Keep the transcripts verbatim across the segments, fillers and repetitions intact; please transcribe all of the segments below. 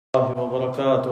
الله وبركاته.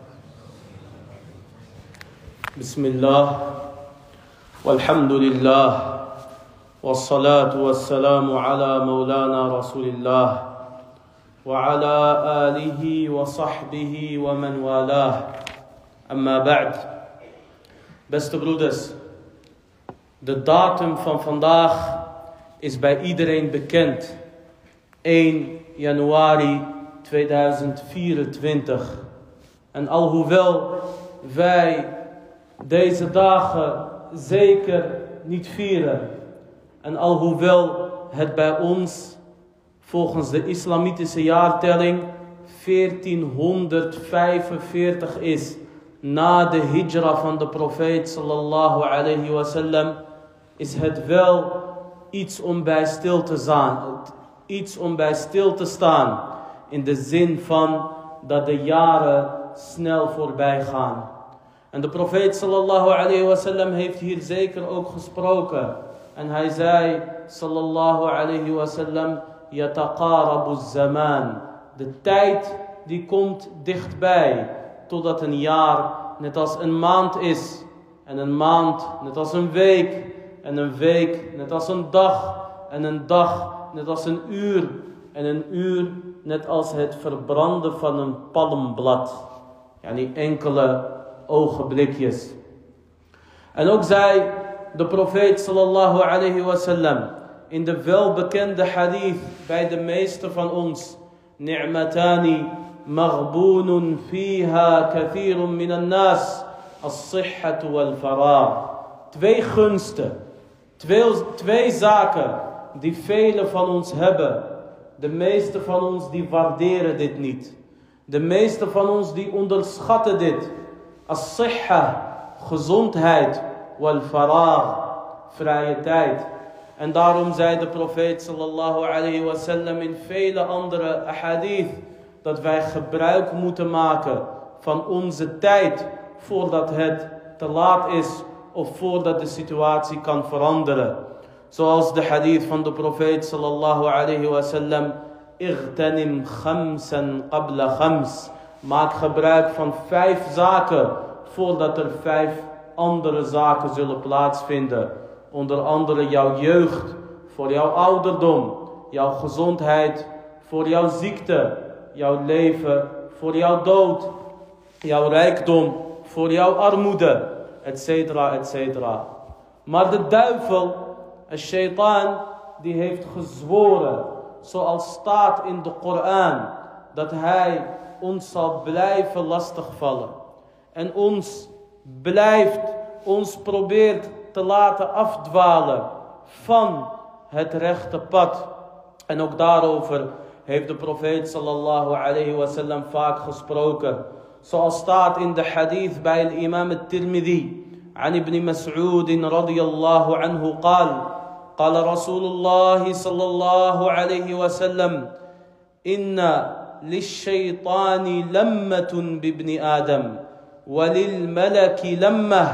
بسم الله والحمد لله والصلاة والسلام على مولانا رسول الله وعلى آله وصحبه ومن والاه. أما بعد. Beste broeders, de datum van vandaag is bij iedereen bekend. één januari tweeduizend vierentwintig. En alhoewel wij deze dagen zeker niet vieren, en alhoewel het bij ons volgens de islamitische jaartelling veertienhonderdvijfenveertig is na de hijra van de profeet sallallahu alayhi wasallam, is het wel iets om bij stil te staan. Iets om bij stil te staan. In de zin van dat de jaren snel voorbij gaan. En de profeet sallallahu alayhi wasallam heeft hier zeker ook gesproken. En hij zei sallallahu alayhi wasallam: Yataqarabu zaman. De tijd die komt dichtbij. Totdat een jaar net als een maand is. En een maand net als een week. En een week net als een dag. En een dag net als een uur. En een uur net als het verbranden van een palmblad. Yani enkele ogenblikjes. En ook zei de profeet sallallahu alayhi wasallam in de welbekende hadith bij de meeste van ons: Ni'matani maghbunun fiha kathirun minan nas, as-sihhatu wal faragh. Twee gunsten, twee, twee zaken die velen van ons hebben. De meeste van ons die waarderen dit niet. De meeste van ons die onderschatten dit. As-sihha, gezondheid. Wal faragh, vrije tijd. En daarom zei de profeet sallallahu alayhi wasallam in vele andere ahadith dat wij gebruik moeten maken van onze tijd voordat het te laat is of voordat de situatie kan veranderen. Zoals de hadith van de profeet sallallahu alayhi wasallam: Igtanim khamsan qabla khams. Maak gebruik van vijf zaken voordat er vijf andere zaken zullen plaatsvinden. Onder andere jouw jeugd, voor jouw ouderdom, jouw gezondheid, voor jouw ziekte, jouw leven, voor jouw dood, jouw rijkdom, voor jouw armoede, et cetera, et cetera. Maar de duivel, Shaitaan, die heeft gezworen, zoals staat in de Koran, dat hij ons zal blijven lastigvallen. En ons blijft, ons probeert te laten afdwalen van het rechte pad. En ook daarover heeft de profeet sallallahu alayhi wasallam vaak gesproken. Zoals staat in de hadith bij de imam al-Tirmidhi. عن ابن مسعود رضي الله عنه قال: قال رسول الله صلى الله عليه وسلم: إن للشيطان لمة بابن آدم وللملك لمة،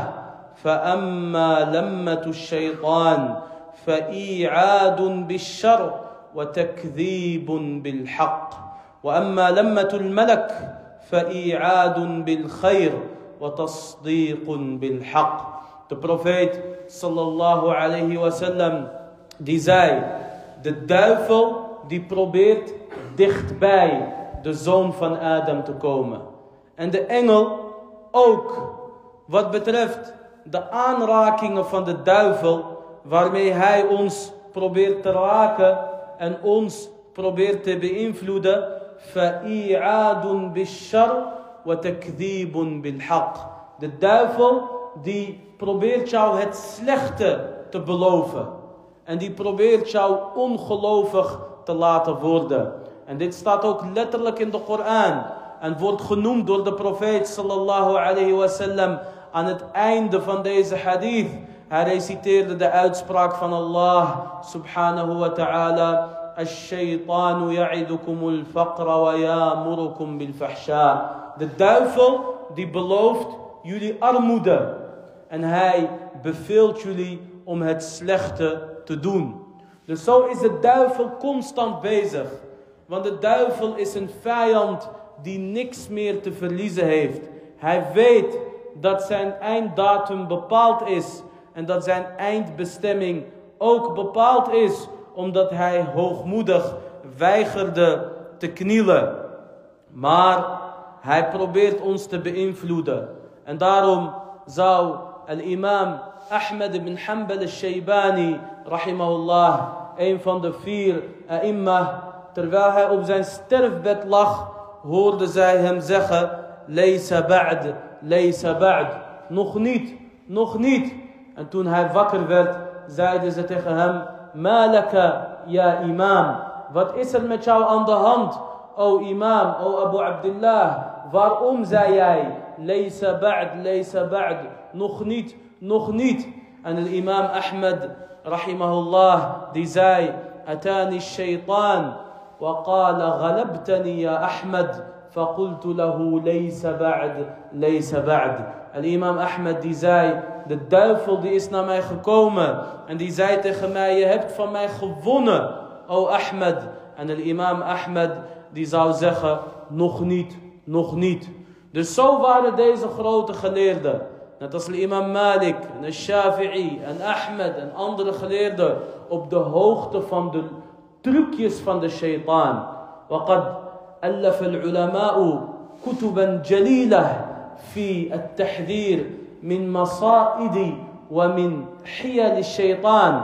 فأما لمة الشيطان فإيعاد بالشر وتكذيب بالحق، وأما لمة الملك فإيعاد بالخير وتصديق بالحق. De profeet sallallahu alayhi wasallam die zei: de duivel die probeert dichtbij de zoon van Adam te komen. En de engel ook, wat betreft de aanrakingen van de duivel, waarmee hij ons probeert te raken en ons probeert te beïnvloeden. Fa'i'adun bishar wa takdhibun bilhaq. De duivel die probeert jou het slechte te beloven. En die probeert jou ongelovig te laten worden. En dit staat ook letterlijk in de Koran. En wordt genoemd door de profeet sallallahu alayhi wasallam aan het einde van deze hadith. Hij reciteerde de uitspraak van Allah subhanahu wa ta'ala: Ash-shaytanu ya'idukumul faqra wa ya'murukum bil fahsha. De duivel die belooft jullie armoede. En hij beveelt jullie om het slechte te doen. Dus zo is de duivel constant bezig. Want de duivel is een vijand die niks meer te verliezen heeft. Hij weet dat zijn einddatum bepaald is en dat zijn eindbestemming ook bepaald is, omdat hij hoogmoedig weigerde te knielen. Maar hij probeert ons te beïnvloeden. En daarom zou al-imam Ahmed ibn Hanbal al-Shaybani, rahimahullah, een van de vier a'imma, terwijl hij op zijn sterfbed lag, hoorde zij hem zeggen: Laysa ba'd, laysa ba'd. Nog niet, nog niet. En toen hij wakker werd, zeiden ze tegen hem: Malaka ya imam. Wat is er met jou aan de hand, o imam, o Abu Abdullah? Waarom zei jij Laysa ba'd, laysa ba'd? Nog niet, nog niet. En de imam Ahmed, rahimahullah, die zei: Atani shaytan wa qala ghalabtani ya Ahmed. فقلت له ليس بعد ليس بعد. En imam Ahmed die zei: de duivel die is naar mij gekomen en die zei tegen mij: je hebt van mij gewonnen, o Ahmed. En de imam Ahmed die zou zeggen: nog niet, nog niet. Dus zo waren deze grote geleerden, net als de imam Malik en de Shafi'i en Ahmed en andere geleerden, op de hoogte van de trucjes van de shaitaan. وقد ألف العلماء كتبا جليلة في التحذير من مصائد ومن حيل الشيطان.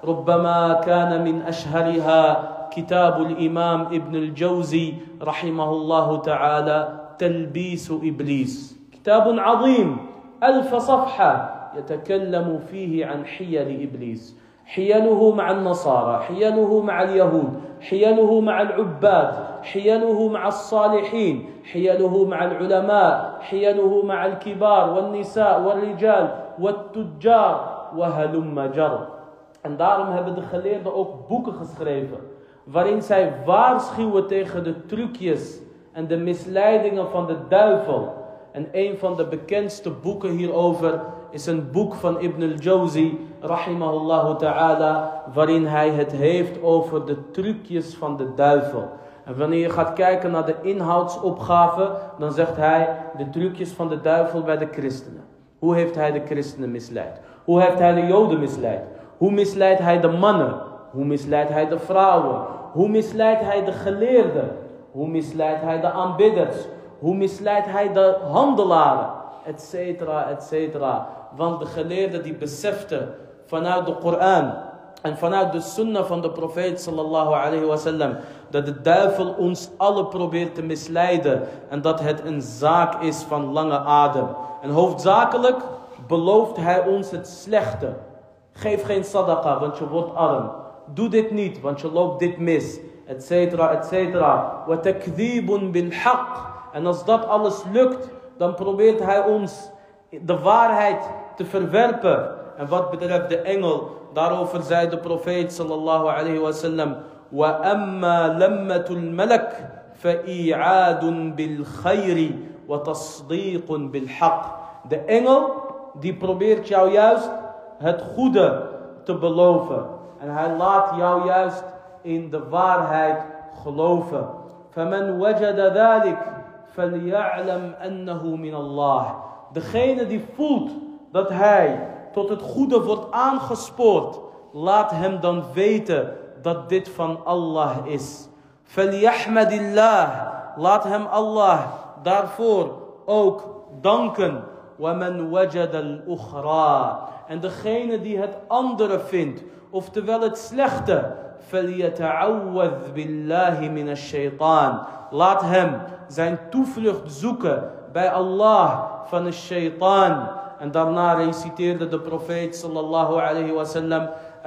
ربما كان من أشهرها كتاب الإمام ابن الجوزي رحمه الله تعالى تلبيس إبليس. كتاب عظيم ألف صفحة يتكلم فيه عن حيل إبليس. حيله مع النصارى، حيله مع اليهود، حيله مع العباد، حيله مع الصالحين، حيله مع العلماء، حيله مع الكبار والنساء والرجال والتجار وهلم جر. En daarom hebben de geleerden ook boeken geschreven waarin zij waarschuwen tegen de trucjes en de misleidingen van de duivel. En een van de bekendste boeken hierover is een boek van Ibn al-Jawzi, rahimahullah ta'ala, waarin hij het heeft over de trucjes van de duivel. En wanneer je gaat kijken naar de inhoudsopgave, dan zegt hij de trucjes van de duivel bij de christenen. Hoe heeft hij de christenen misleid? Hoe heeft hij de joden misleid? Hoe misleidt hij de mannen? Hoe misleidt hij de vrouwen? Hoe misleidt hij de geleerden? Hoe misleidt hij de aanbidders? Hoe misleidt hij de handelaren? Etcetera, etcetera. Want de geleerden die beseften vanuit de Koran en vanuit de sunnah van de profeet sallallahu alayhi wa sallam, dat de duivel ons alle probeert te misleiden en dat het een zaak is van lange adem. En hoofdzakelijk belooft hij ons het slechte. Geef geen sadaqa, want je wordt arm. Doe dit niet, want je loopt dit mis. Etcetera, etcetera. Wa takdhibun bil haqq. En als dat alles lukt, dan probeert hij ons de waarheid te verwerpen. En wat betreft de engel, daarover zei de profeet sallallahu alayhi wa sallam: wa amma lammatul malak fa i'adun bil khayri wa tasdiqun bil haqq. De engel die probeert jou juist het goede te beloven. En hij laat jou juist in de waarheid geloven. فَمَنْ وَجَدَ ذَلِكَ فَلْيَعْلَمْ أَنَّهُ مِنَ اللَّهِ. Degene die voelt dat hij tot het goede wordt aangespoord, laat hem dan weten dat dit van Allah is. فَلْيَحْمَدِ اللَّهِ. Laat hem Allah daarvoor ook danken. وَمَنْ وَجَدَ الْأُخْرَى. En degene die het andere vindt, oftewel het slechte, فَلْيَتَعَوَّذْ بِاللَّهِ مِنَ الشَّيْطَانِ. Laat hem zijn toevlucht zoeken bij Allah van de shaitaan. En daarna reciteerde de profeet sallallahu alayhi wa sallam: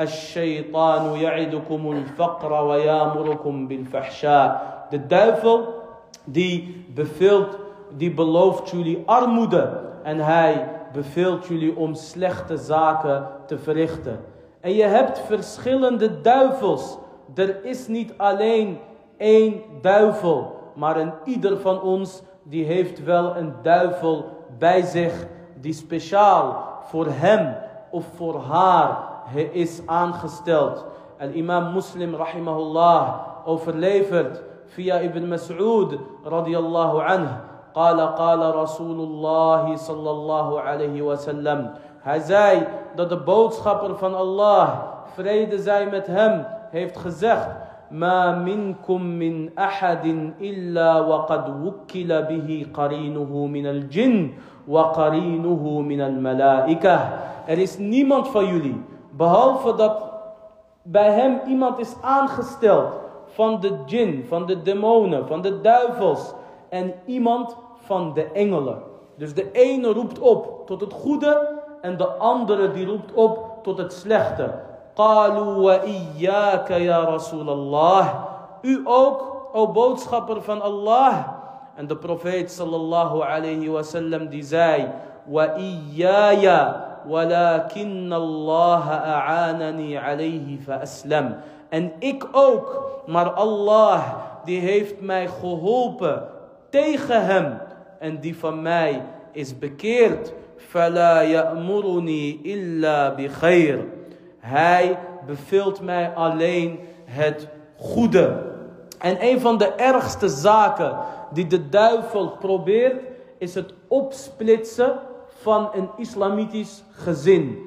الشيطان يعدكم الفقر ويامركم بالفحشاء. De duivel die beveelt, die belooft jullie armoede en hij beveelt jullie om slechte zaken te verrichten. En je hebt verschillende duivels. Er is niet alleen één duivel, maar een ieder van ons die heeft wel een duivel bij zich die speciaal voor hem of voor haar is aangesteld. En imam Muslim rahimahullah overlevert via Ibn Mas'ud radiyallahu anhu. Qala qala Rasulullah sallallahu alayhi wa sallam. Hij zei dat de boodschapper van Allah, vrede zij met hem, heeft gezegd: Ma minkum min ahadin illa wa qad wukkila bihi qarinuhu min al-jinn wa qarinuhu min al-malaikah. Er is niemand van jullie, behalve dat bij hem iemand is aangesteld van de djinn, van de demonen, van de duivels en iemand van de engelen. Dus de ene roept op tot het goede en de andere die roept op tot het slechte. Qalu wa iyyaka ya Rasulallah. U ook, o boodschapper van Allah. En de profeet sallallahu alayhi wa sallam die zei: Wa iyyaya walakin Allah a'anani alayhi fa aslam. En ik ook, maar Allah die heeft mij geholpen tegen hem en die van mij is bekeerd. Fala ya'muruni illa bi khair. Hij beveelt mij alleen het goede. En een van de ergste zaken die de duivel probeert, is het opsplitsen van een islamitisch gezin.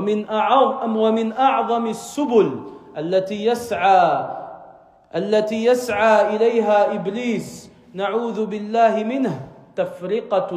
ومن أعظم السبل التي يسعى التي يسعى إليها إبليس نعوذ بالله منه تفرقة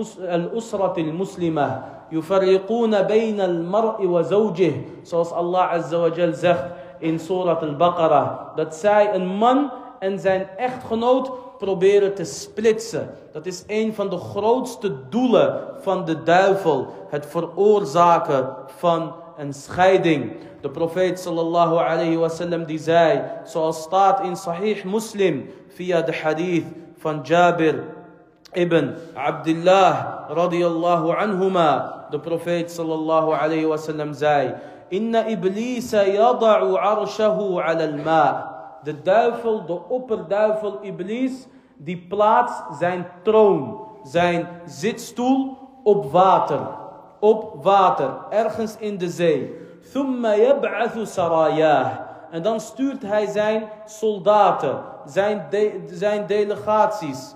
الأسرة المسلمة يفرقون بين المرء وزوجه. Zoals Allah Azza wa Jal zegt in Surat al-Baqarah, dat zij een man en zijn echtgenoot proberen te splitsen. Dat is een van de grootste doelen van de duivel. Het veroorzaken van een scheiding. De profeet sallallahu alayhi wa sallam die zei, zoals staat in Sahih Muslim via de hadith van Jabir ibn Abdullah radiyallahu anhuma. De profeet sallallahu alayhi wa sallam zei: Inna iblisa yada'u arshahu ala al-ma'. De duivel, de opperduivel Iblis, die plaatst zijn troon, zijn zitstoel op water. Op water, ergens in de zee. Thumma yab'athu sarayah. En dan stuurt hij zijn soldaten, zijn, de, zijn delegaties.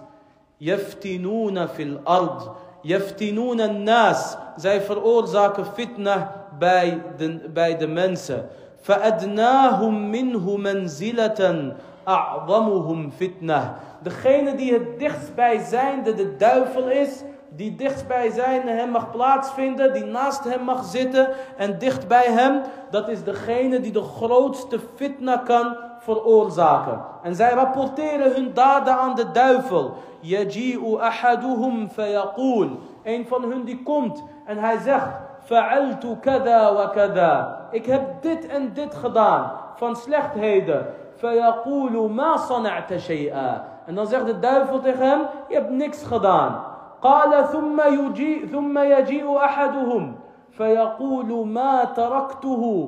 Yaftinuna fil ard. Yaftinuna an-nas. Zij veroorzaken fitna bij de, bij de mensen. فَأَدْنَاهُمْ مِنْهُ مَنْزِلَةً أَعْظَمُهُمْ فِتْنَةً. Degene die het dichtstbijzijnde de duivel is, die dichtstbijzijnde hem mag plaatsvinden, die naast hem mag zitten en dicht bij hem, dat is degene die de grootste fitna kan veroorzaken. En zij rapporteren hun daden aan de duivel. يَجِيءُ أَحَدُهُمْ فَيَقُولُ. Een van hun die komt en hij zegt: Fa'altu kada wa kada. Ik heb dit en dit gedaan van slechtheden. Fayaqulu ma sana'ta shay'a. En dan zegt de duivel tegen hem: je hebt niks gedaan. Qala thumma yuji thumma yaji'u ahaduhum. Fayaqulu ma taraktuhu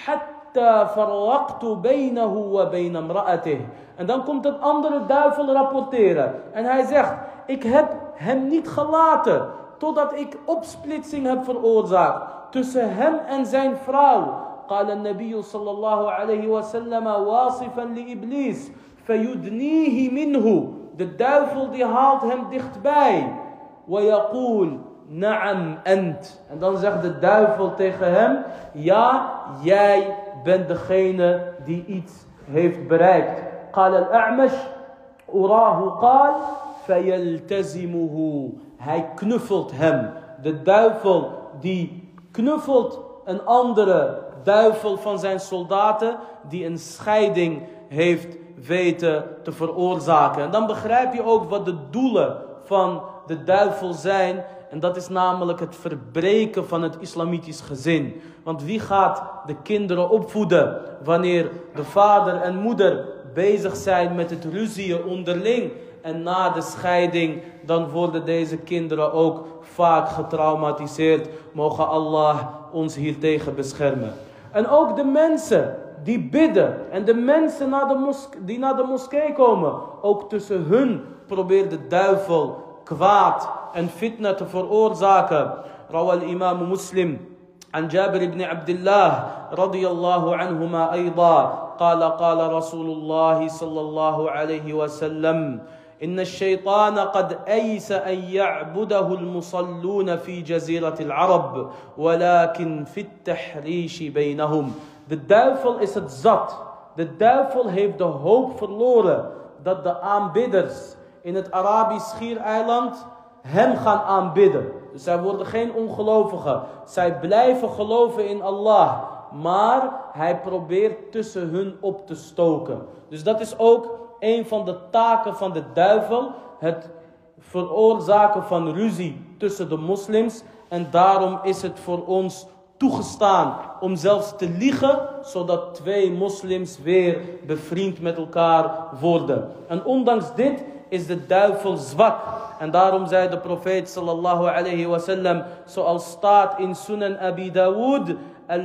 hatta farraqtu baynahu wa bayna imra'atih. En dan komt een andere duivel rapporteren. En hij zegt: ik heb hem niet gelaten totdat ik opsplitsing heb veroorzaakt tussen hem en zijn vrouw. قال النبي صلى الله عليه وسلم واصفا لإبليس فيدنيه منه. De duivel die haalt hem dichtbij. ويقول نعم أنت. En dan zegt de duivel tegen hem: ja, jij bent degene die iets heeft bereikt. قال الأعمش أراه قال فيلتزمه. Hij knuffelt hem. De duivel die knuffelt een andere duivel van zijn soldaten die een scheiding heeft weten te veroorzaken. En dan begrijp je ook wat de doelen van de duivel zijn. En dat is namelijk het verbreken van het islamitisch gezin. Want wie gaat de kinderen opvoeden wanneer de vader en moeder bezig zijn met het ruzieën onderling? En na de scheiding, dan worden deze kinderen ook vaak getraumatiseerd. Mogen Allah ons hiertegen beschermen. En ook de mensen die bidden. En de mensen naar de moske- die naar de moskee komen. Ook tussen hun probeert de duivel kwaad en fitna te veroorzaken. Rawal imam Muslim. عن جابر بن عبد الله رضي الله عنهما أيضا قال قال رسول الله صلى الله عليه وسلم إن الشيطان قد أيس أن يعبده المصلون في جزيرة العرب ولكن في التحريش بينهم. De duivel is het zat. De duivel heeft de hoop verloren dat de aanbidders in het Arabisch Schiereiland hem gaan aanbidden. Dus zij worden geen ongelovigen. Zij blijven geloven in Allah. Maar hij probeert tussen hun op te stoken. Dus dat is ook een van de taken van de duivel. Het veroorzaken van ruzie tussen de moslims. En daarom is het voor ons toegestaan om zelfs te liegen, zodat twee moslims weer bevriend met elkaar worden. En ondanks dit is de duivel zwak. En daarom zei de profeet sallallahu alayhi wa sallam, zoals staat in Sunan Abi Dawood,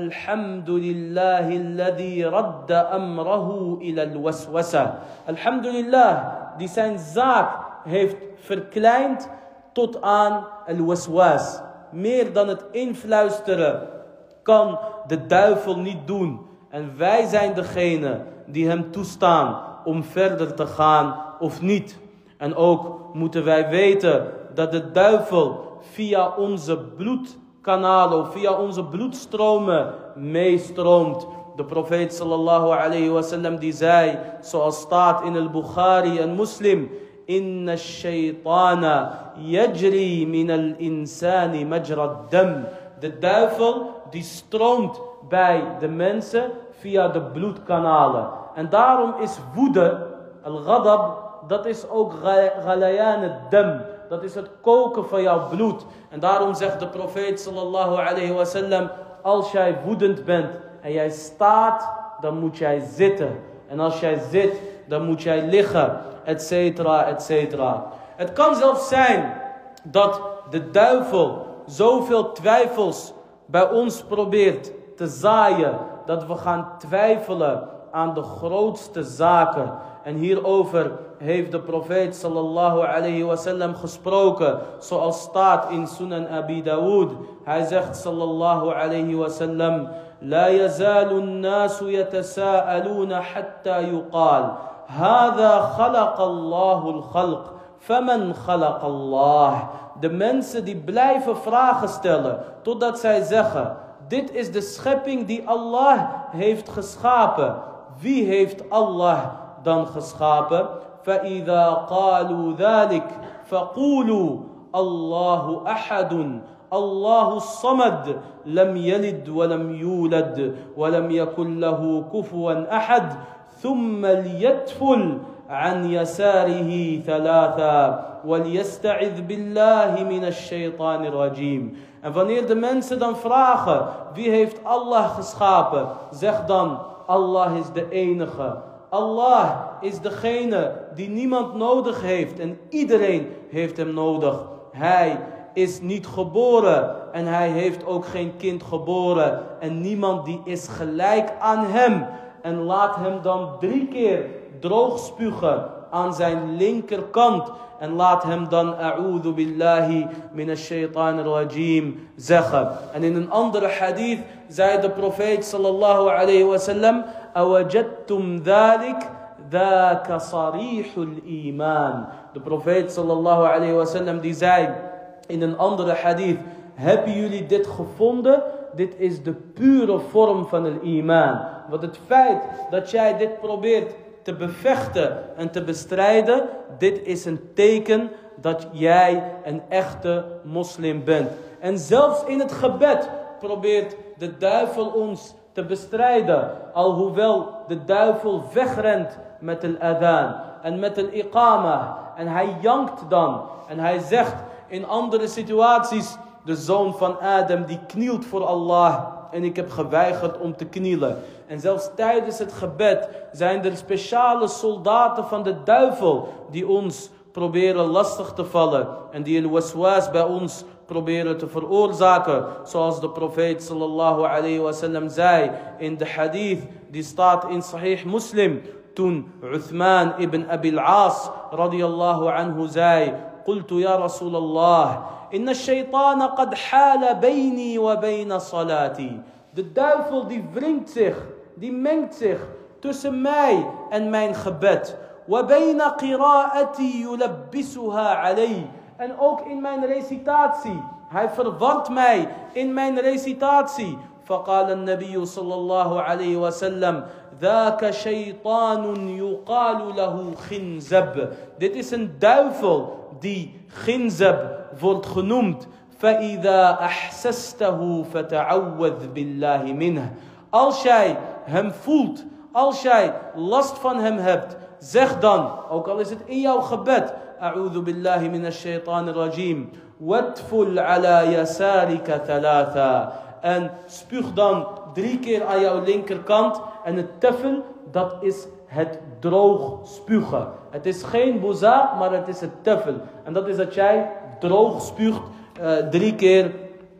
Alhamdulillahi alladhi radda amrahu ila al-waswasa. Alhamdulillah, die zijn zaak heeft verkleind tot aan al-waswas. Meer dan het influisteren kan de duivel niet doen. En wij zijn degene die hem toestaan om verder te gaan of niet. En ook moeten wij weten dat de duivel via onze bloedkanalen, of via onze bloedstromen meestroomt. De profeet sallallahu alayhi wa sallam die zei, zoals staat in al-Bukhari en Muslim, Inna ash-shaytana yajri min al-insani majra dam. De duivel die stroomt bij de mensen via de bloedkanalen. En daarom is woede, al-ghadab, dat is ook ghalayan ad-dam. Dat is het koken van jouw bloed. En daarom zegt de profeet sallallahu alayhi wa sallam, als jij woedend bent en jij staat, dan moet jij zitten. En als jij zit, dan moet jij liggen, et cetera, et cetera. Het kan zelfs zijn dat de duivel zoveel twijfels bij ons probeert te zaaien, dat we gaan twijfelen aan de grootste zaken. En hierover heeft de profeet sallallahu alayhi wa sallam gesproken, zoals staat in Sunan Abi Dawood. Hij zegt sallallahu alayhi wa sallam, La yazalu an-nasu yatasa'aluna hatta yuqal, Hada khalaqa Allahu al-khalq, faman khalaqa Allah. De mensen die blijven vragen stellen, totdat zij zeggen, dit is de schepping die Allah heeft geschapen. Wie heeft Allah dan geschapen? فَإِذَا قَالُوا ذَلِكَ فَقُولُوا اللَّهُ أَحَدٌ اللَّهُ الصَّمَدُ لَمْ يَلِدْ وَلَمْ يُولَدْ وَلَمْ يَكُنْ لَهُ كُفُوًا أَحَدٌ ثُمَّ لْيَتْفُلْ عن يساره ثلاثا وليستعذ بالله من الشيطان الرجيم. En wanneer de mensen dan vragen, wie heeft Allah geschapen? Zeg dan, Allah is de enige. Allah is degene die niemand nodig heeft en iedereen heeft hem nodig. Hij is niet geboren en hij heeft ook geen kind geboren. En niemand die is gelijk aan hem. En laat hem dan drie keer droog spugen aan zijn linkerkant. En laat hem dan a'udhu billahi minash shaitanir rajim zeggen. En in een andere hadith zei de profeet sallallahu alayhi wa sallam, awajadtum dhalik dhaka sarihul iman. De profeet sallallahu alayhi wa sallam die zei in een andere hadith, hebben jullie dit gevonden? Dit is de pure vorm van het iman. Want het feit dat jij dit probeert te bevechten en te bestrijden, dit is een teken dat jij een echte moslim bent. En zelfs in het gebed probeert de duivel ons te bestrijden. Alhoewel de duivel wegrent met een adhan en met een iqama. En hij jankt dan. En hij zegt in andere situaties, de zoon van Adam die knielt voor Allah. En ik heb geweigerd om te knielen. En zelfs tijdens het gebed zijn er speciale soldaten van de duivel die ons proberen lastig te vallen. En die een waswas bij ons proberen te veroorzaken. Zoals de profeet sallallahu alayhi wa sallam zei in de hadith die staat in Sahih Muslim. Toen Uthman ibn Abi al-As radiyallahu anhu zei, قلت يا رسول الله إن الشيطان قد حال بيني وبين صلاتي. De duivel die wringt zich, die mengt zich tussen mij en mijn gebed. وَبَيْنَ قِرَاءَتِي يُلَبِّسُهَا عَلَيْهِ. En ook in mijn recitatie. Hij verwant mij in mijn recitatie. فقال النبي صلى الله عليه وسلم ذاك شيطان يقال له خنزب. Dit is een duivel die Khinzab wordt genoemd. فإذا أحسسته فتعوذ بالله منه. Als jij hem voelt, als jij last van hem hebt, zeg dan, ook al is het in jouw gebed, أعوذ بالله من الشيطان الرجيم وادفل على يسارك ثلاثا. En spuug dan drie keer aan jouw linkerkant. En het tefel, dat is het droog spugen. Het is geen boza, maar het is het tefel. En dat is dat jij droog spuugt uh, drie keer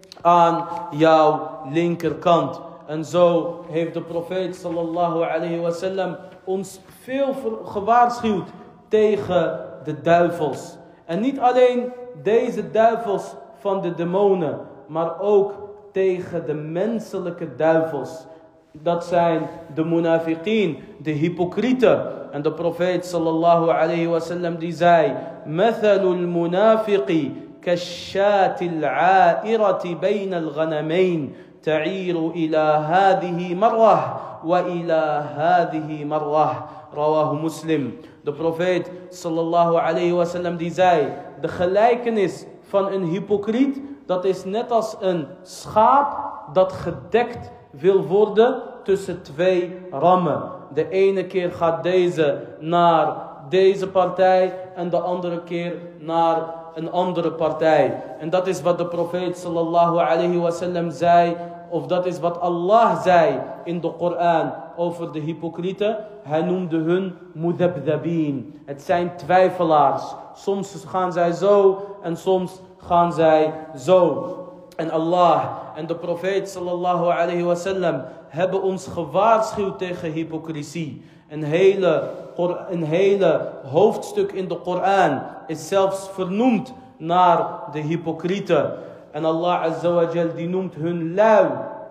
aan jouw linkerkant. En zo heeft de profeet sallallahu alayhi wa sallam ons veel gewaarschuwd tegen de duivels. En niet alleen deze duivels van de demonen, maar ook tegen de menselijke duivels. Dat zijn de munafiqeen, de hypocrieten. En de profeet sallallahu alayhi wa sallam die zei: Mathalul munafiqi kashatil a'irati bayna al-ghanamayn ta'iru ila hadihi marrah wa ila hadihi marrah. Rawahu Muslim. De profeet sallallahu alayhi wa sallam die zei: de gelijkenis van een hypocriet, dat is net als een schaap dat gedekt wil worden tussen twee rammen. De ene keer gaat deze naar deze partij en de andere keer naar een andere partij. En dat is wat de profeet sallallahu alayhi wa sallam zei, of dat is wat Allah zei in de Koran over de hypocrieten. Hij noemde hun mudabdabin. Het zijn twijfelaars. Soms gaan zij zo en soms gaan zij zo. En Allah en de profeet sallallahu alayhi wa sallam hebben ons gewaarschuwd tegen hypocrisie. Een hele, een hele hoofdstuk in de Koran is zelfs vernoemd naar de hypocrieten. En Allah azza wa jal die noemt hun lui,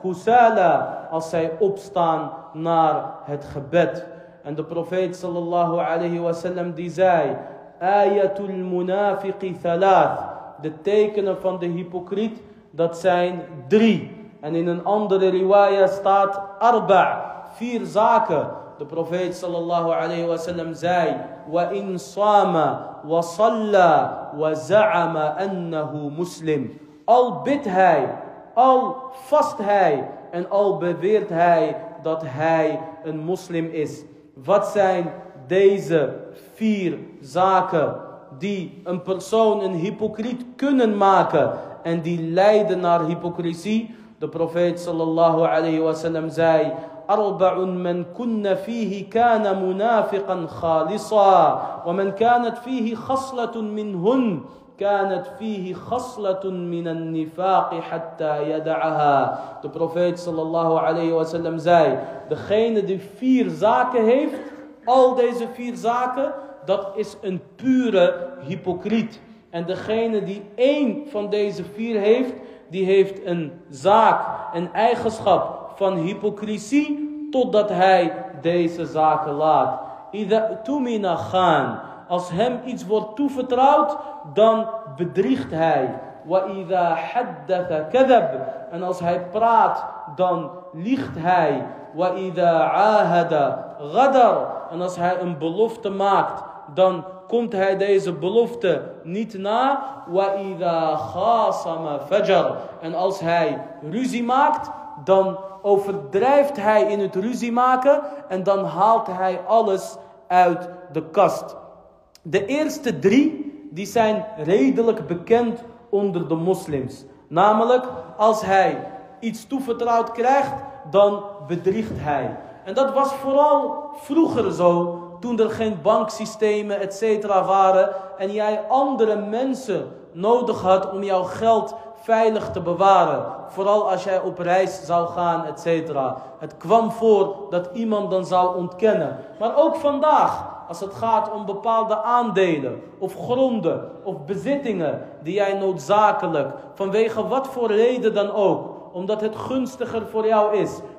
kusala, als zij opstaan naar het gebed. En de profeet sallallahu alayhi wa sallam die zei: Ayatul munafiqi thalath. De tekenen van de hypocriet, dat zijn drie. En in een andere riwaya staat arba, vier zaken. De profeet sallallahu alayhi wa sallam zei: Wa in sama wa salla wa za'ama annahu muslim. Al bidt hij, al vast hij en al beweert hij dat hij een moslim is. Wat zijn deze vier zaken die een persoon een hypocriet kunnen maken en die leiden naar hypocrisie? De profeet sallallahu alayhi wa sallam zei: Arba'un man kunna fihi kana munafiqan khalisa wa man kanat fihi khaslatun minhun كانت فيه خصلة من النفاق حتى يدعها. De profeet sallallahu alayhi wa sallam zei: degene die vier zaken heeft, al deze vier zaken, dat is een pure hypocriet. En degene die één van deze vier heeft, die heeft een zaak, een eigenschap van hypocrisie, totdat hij deze zaken laat. Idha tumina khan. Als hem iets wordt toevertrouwd, dan bedriegt hij. Wa idha haddatha kadhab. En als hij praat, dan liegt hij. Wa idha ahada ghadar. En als hij een belofte maakt, dan komt hij deze belofte niet na. Wa idha khasama fajar. En als hij ruzie maakt, dan overdrijft hij in het ruzie maken en dan haalt hij alles uit de kast. De eerste drie, die zijn redelijk bekend onder de moslims. Namelijk, als hij iets toevertrouwd krijgt, dan bedriegt hij. En dat was vooral vroeger zo, toen er geen banksystemen et cetera waren en jij andere mensen nodig had om jouw geld veilig te bewaren. Vooral als jij op reis zou gaan, et cetera. Het kwam voor dat iemand dan zou ontkennen. Maar ook vandaag, als het gaat om bepaalde aandelen of gronden of bezittingen die jij noodzakelijk, vanwege wat voor reden dan ook, omdat het gunstiger voor jou is,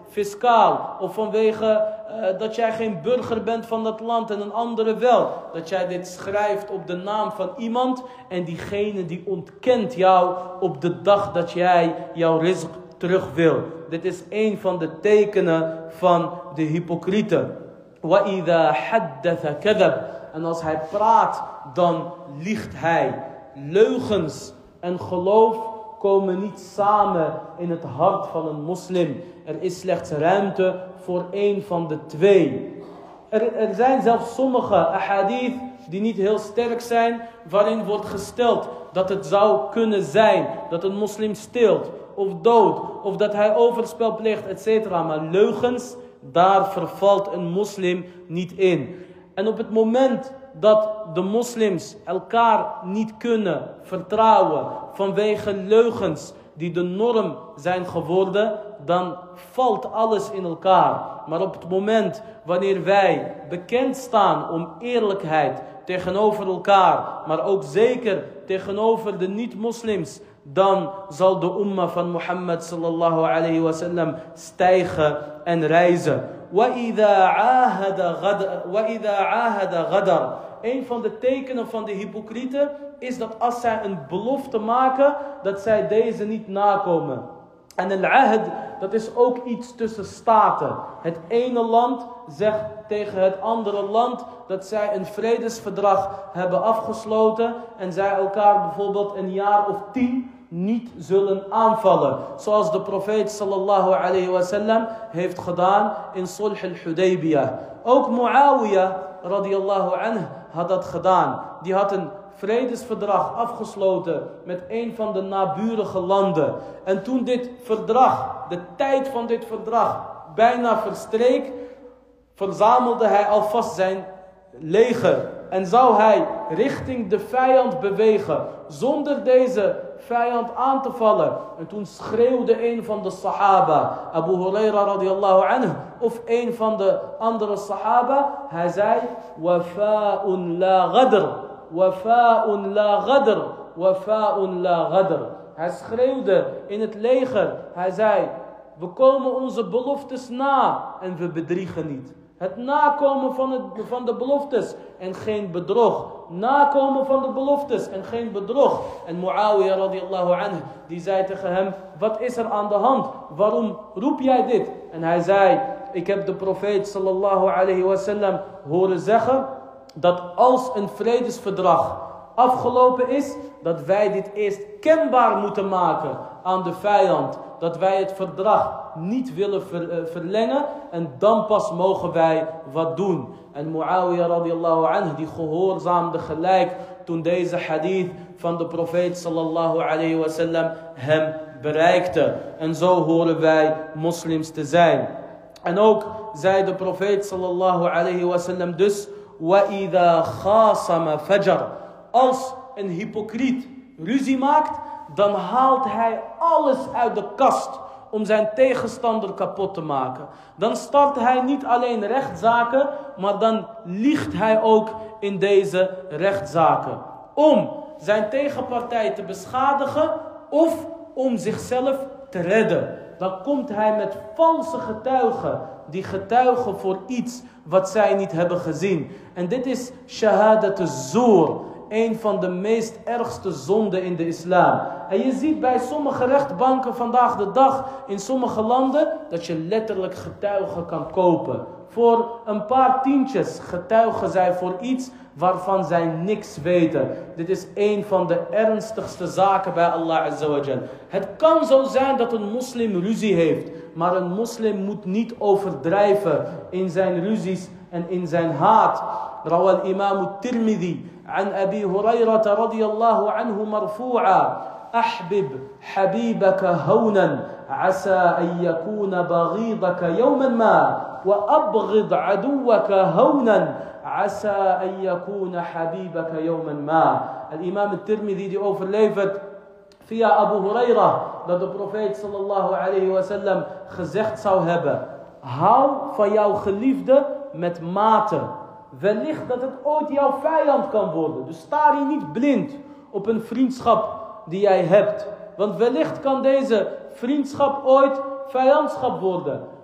fiscaal of vanwege uh, dat jij geen burger bent van dat land en een andere wel. Dat jij dit schrijft op de naam van iemand en diegene die ontkent jou op de dag dat jij jouw rizq terug wil. Dit is een van de tekenen van de hypocrieten. وَإِذَا حَدَّثَ كَذَبَ. En als hij praat, dan liegt hij. Leugens en geloof komen niet samen in het hart van een moslim. Er is slechts ruimte voor één van de twee. Er, er zijn zelfs sommige ahadith die niet heel sterk zijn, waarin wordt gesteld dat het zou kunnen zijn dat een moslim steelt of doodt, of dat hij overspel pleegt, et cetera. Maar leugens, daar vervalt een moslim niet in. En op het moment dat de moslims elkaar niet kunnen vertrouwen vanwege leugens die de norm zijn geworden, dan valt alles in elkaar. Maar op het moment wanneer wij bekend staan om eerlijkheid tegenover elkaar, maar ook zeker tegenover de niet-moslims, dan zal de umma van Mohammed sallallahu alayhi wa sallam stijgen en rijzen. وَإِذَا عَاهَدَ غَدَرَ. Een van de tekenen van de hypocrieten is dat als zij een belofte maken, dat zij deze niet nakomen. En al-ahd, dat is ook iets tussen staten. Het ene land zegt tegen het andere land dat zij een vredesverdrag hebben afgesloten en zij elkaar bijvoorbeeld een jaar of tien niet zullen aanvallen. Zoals de profeet sallallahu alayhi wa sallam heeft gedaan in Sulh al-Hudaybiyah. Ook Muawiyah radiyallahu anhu had dat gedaan. Die had een vredesverdrag afgesloten met een van de naburige landen. En toen dit verdrag, de tijd van dit verdrag bijna verstreek, verzamelde hij alvast zijn leger. En zou hij richting de vijand bewegen zonder deze vijand aan te vallen. En toen schreeuwde een van de sahaba, Abu Huraira radiyallahu anhu, of een van de andere sahaba. Hij zei, wafa'un la ghadr, wafa'un la ghadr, wafa'un la ghadr. Hij schreeuwde in het leger. Hij zei, we komen onze beloftes na en we bedriegen niet. Het nakomen van, het, van de beloftes en geen bedrog. Nakomen van de beloftes en geen bedrog. En Muawiyah radiyallahu anhu, die zei tegen hem, wat is er aan de hand? Waarom roep jij dit? En hij zei, ik heb de profeet sallallahu alayhi wa sallam horen zeggen dat als een vredesverdrag afgelopen is, dat wij dit eerst kenbaar moeten maken aan de vijand. Dat wij het verdrag niet willen ver, uh, verlengen en dan pas mogen wij wat doen. En Muawiyah radiyallahu anhu, die gehoorzaamde gelijk toen deze hadith van de profeet sallallahu alayhi wa sallam hem bereikte. En zo horen wij moslims te zijn. En ook zei de profeet sallallahu alayhi wa sallam dus, وَإِذَا خَاصَمَ فَجَرَ. Als een hypocriet ruzie maakt, dan haalt hij alles uit de kast om zijn tegenstander kapot te maken. Dan start hij niet alleen rechtszaken, maar dan liegt hij ook in deze rechtszaken. Om zijn tegenpartij te beschadigen of om zichzelf te redden. Dan komt hij met valse getuigen die getuigen voor iets wat zij niet hebben gezien. En dit is shahadat az-zoor. Een van de meest ergste zonden in de islam. En je ziet bij sommige rechtbanken vandaag de dag in sommige landen dat je letterlijk getuigen kan kopen. Voor een paar tientjes getuigen zij voor iets waarvan zij niks weten. Dit is een van de ernstigste zaken bij Allah Azza wa Jal. Het kan zo zijn dat een moslim ruzie heeft. Maar een moslim moet niet overdrijven in zijn ruzies en in zijn haat. روى الإمام الترمذي عن أبي هريرة رضي الله عنه مرفوعا أحبب حبيبك هونا عسى أن يكون بغيضك يوما ما وأبغض عدوك هونا عسى أن يكون حبيبك يوما ما. الإمام الترمذي die overlevert via Abu Huraira dat de profeet sallallahu alayhi wa sallam gezegd zou hebben: hou van jouw geliefde met mate. Wellicht dat het ooit jouw vijand kan worden. Dus sta hier niet blind op een vriendschap die jij hebt. Want wellicht kan deze vriendschap ooit vijandschap worden.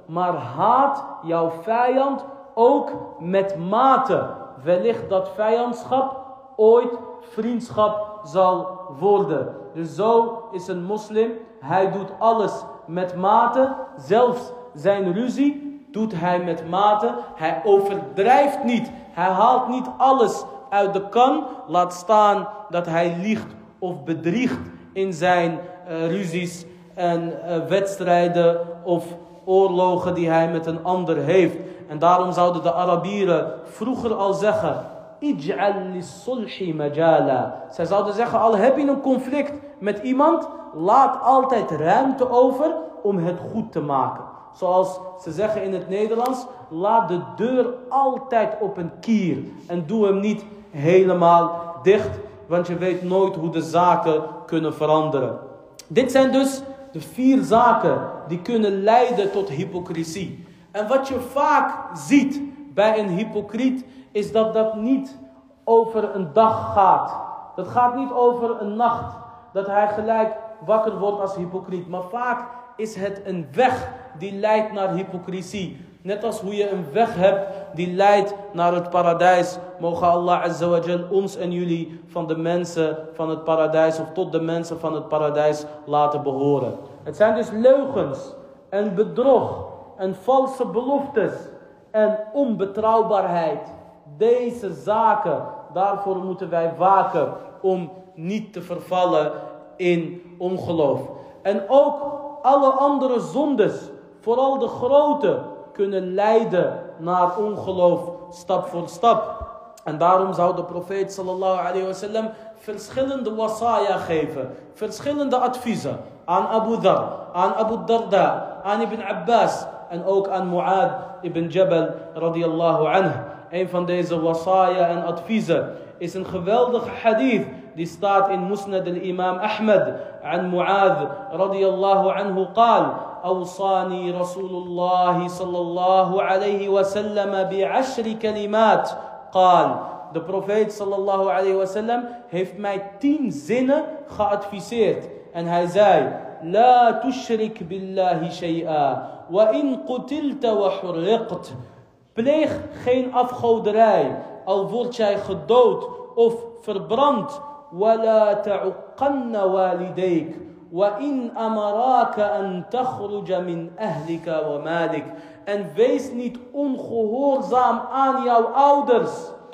Maar haat jouw vijand ook met mate. Wellicht dat vijandschap ooit vriendschap zal worden. Dus zo is een moslim. Hij doet alles met mate. Zelfs zijn ruzie doet hij met mate. Hij overdrijft niet. Hij haalt niet alles uit de kan. Laat staan dat hij liegt of bedriegt in zijn uh, ruzies en uh, wedstrijden of oorlogen die hij met een ander heeft. En daarom zouden de Arabieren vroeger al zeggen: Ij'al lis-sulhi majala. Zij zouden zeggen, al heb je een conflict met iemand, laat altijd ruimte over om het goed te maken. Zoals ze zeggen in het Nederlands, laat de deur altijd op een kier. En doe hem niet helemaal dicht, want je weet nooit hoe de zaken kunnen veranderen. Dit zijn dus de vier zaken die kunnen leiden tot hypocrisie. En wat je vaak ziet bij een hypocriet is dat dat niet over een dag gaat. Dat gaat niet over een nacht. Dat hij gelijk wakker wordt als hypocriet. Maar vaak is het een weg die leidt naar hypocrisie. Net als hoe je een weg hebt die leidt naar het paradijs. Mogen Allah Azza wa Jal ons en jullie van de mensen van het paradijs of tot de mensen van het paradijs laten behoren. Het zijn dus leugens en bedrog en valse beloftes en onbetrouwbaarheid. Deze zaken, daarvoor moeten wij waken om niet te vervallen in ongeloof. En ook alle andere zondes, vooral de grote, kunnen leiden naar ongeloof stap voor stap. En daarom zou de profeet sallallahu alayhi wa sallam verschillende wasaya geven. Verschillende adviezen aan Abu Dhar, aan Abu Darda, aan Ibn Abbas en ook aan Mu'ad ibn Jabal radiyallahu anhu. Een van deze wasaya en adviezen is een geweldige hadith. Die staat in Musnad al-Imam Ahmad. An Mu'ad radiyallahu anhu qaal. أوصاني رسول الله صلى الله عليه وسلم بعشر كلمات قال. De profeet sallallahu alayhi wa sallam heeft mij tien zinnen geadviseerd. En hij zei: La tushrik billahi shay'a. Wa in qutilta wa hurriqt. Pleeg geen afgoderij, al word jij gedood of verbrand. Wala ta'uqqanna walidayk. Wa in amaraka an takhruja min ahlika wa malik. En wees niet ongehoorzaam aan jouw ouders,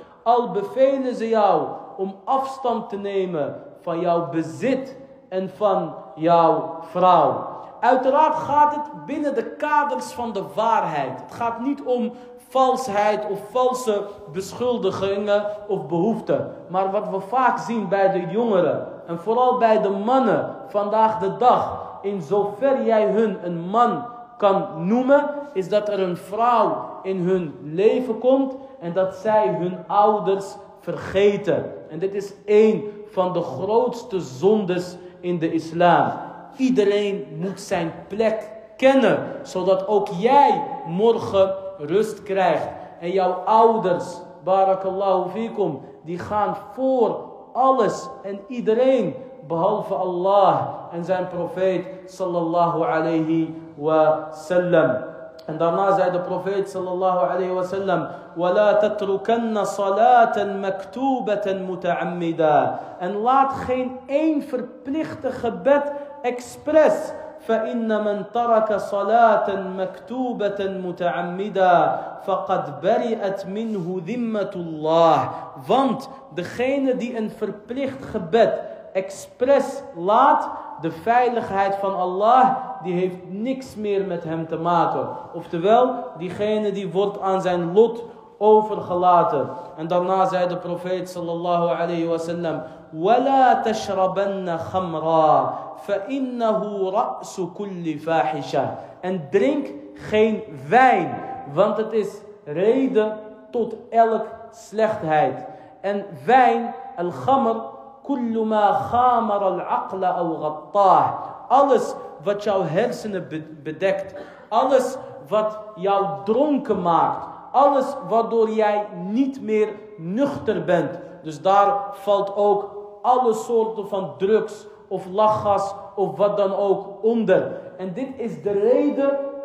al bevelen ze jou om afstand te nemen van jouw bezit en van jouw vrouw. Uiteraard gaat het binnen de kaders van de waarheid. Het gaat niet om valsheid of valse beschuldigingen of behoeften. Maar wat we vaak zien bij de jongeren en vooral bij de mannen vandaag de dag, in zover jij hun een man kan noemen, is dat er een vrouw in hun leven komt en dat zij hun ouders vergeten. En dit is één van de grootste zondes in de islam. Iedereen moet zijn plek kennen, zodat ook jij morgen rust krijgt. En jouw ouders, barakallahu fikum, die gaan voor alles en iedereen, behalve Allah en zijn profeet sallallahu alayhi wa sallam. En daarna zei de profeet sallallahu alayhi wa sallam: وَلَا تَتْرُكَنَّ صَلَاةً مَكْتُوبَةً مُتَعَمِّدًا. En laat geen één verplichte gebed expres. فَإِنَّ مَنْ تَرَكَ صَلَاةً مَكْتُوبَةً مُتَعَمِّدًا فَقَدْ بَرِئَتْ مِنْهُ ذِمَّةُ اللَّهِ. Want degene die een verplicht gebed expres laat, de veiligheid van Allah, die heeft niks meer met hem te maken. Oftewel, diegene die wordt aan zijn lot overgelaten. En daarna zei de profeet sallallahu alayhi wa sallam: وَلَا تَشْرَبَنَّ خَمْرًا فَإِنَّهُ رَأْسُ كُلِّ فَاحِشَةٍ. En drink geen wijn, want het is reden tot elk slechtheid. En wijn, al-khamr, kullu ma khamara al-aqla aw ghattah. Alles wat jouw hersenen bedekt, alles wat jou dronken maakt, alles waardoor jij niet meer nuchter bent. Dus daar valt ook alle soorten van drugs of lachgas of wat dan ook onder. En dit is de reden